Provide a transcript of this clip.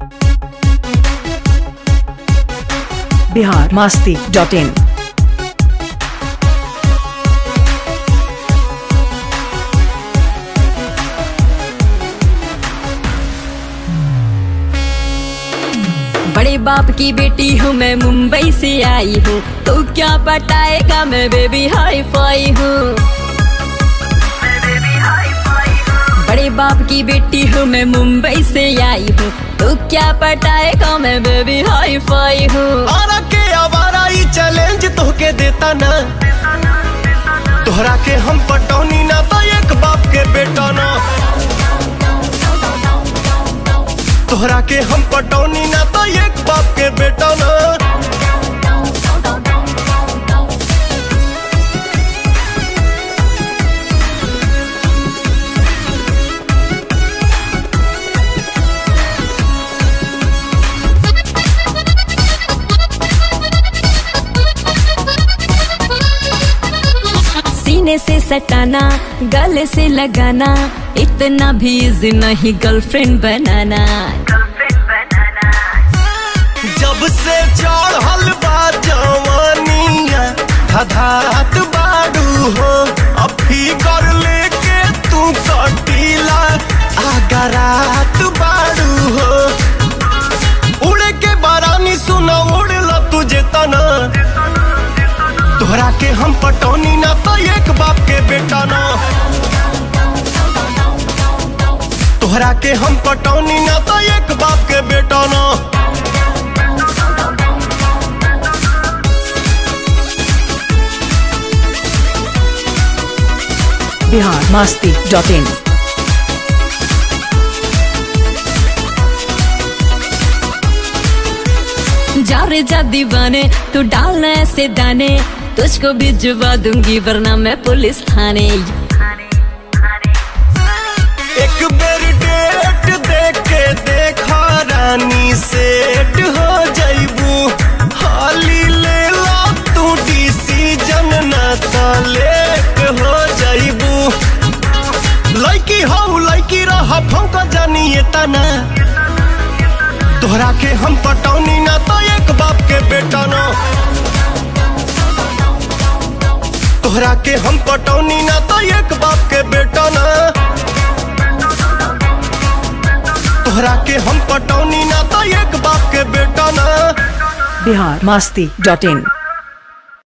biharmasti.in। बड़े बाप की बेटी हूँ मैं, मुंबई से आई हूँ, तो क्या बताएगा मैं बेबी हाई फाई हूँ। बड़े बाप की बेटी हूँ मैं, मुंबई से आई हूँ, तो क्या पटाएगा मैं बेबी हाई फाई हूँ। आरा के आवारा ई चैलेंज तोहके देता ना, तोहरा के हम पटौनी ना तो एक बाप के बेटा ना, तोहरा के हम पटौनी ना तो एक बाप के बेटा ना। सीने से सटाना, गले से लगाना, इतना भी इजी नहीं गर्लफ्रेंड बनाना। जब से चढ़ल बा जवानिया धधात बाड़ू हो, अब फिकर लेके तू कटीला आगरात बाड़ू हो। उड़े के बारानी सुना उड़ला तुझे तना, तोहरा के हम पटौनी ना तो एक बाप के बेटा ना, तोहरा के हम पटौनी ना तो एक बाप के बेटा ना। biharmasti.in। जा रे जा दीवाने, तू डालना ऐसे दाने, तुझको भिजवा दूंगी वरना मैं पुलिस थाने। एक बेर डेट देख के देखा रानी, सेट हो जाइबू, हाली ले ला तू डिसीजन ना तो लेट हो जाइबू। लड़की हो लड़की रहा फौका जानिए तना, तोहरा के हम पटौनी ना तो एक बाप के बेटा ना, तोहरा के हम पटौनी ना तो एक बाप के बेटा ना, तोहरा के हम पटौनी ना तो एक बाप के बेटा ना। biharmasti.in।